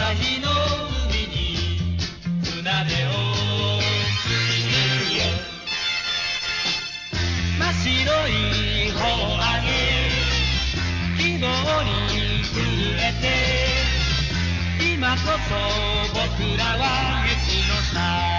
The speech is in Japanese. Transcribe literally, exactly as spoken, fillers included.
朝日の海に船出をするよ。真っ白い帆を上げ希望に震えて、今こそ僕らは月の下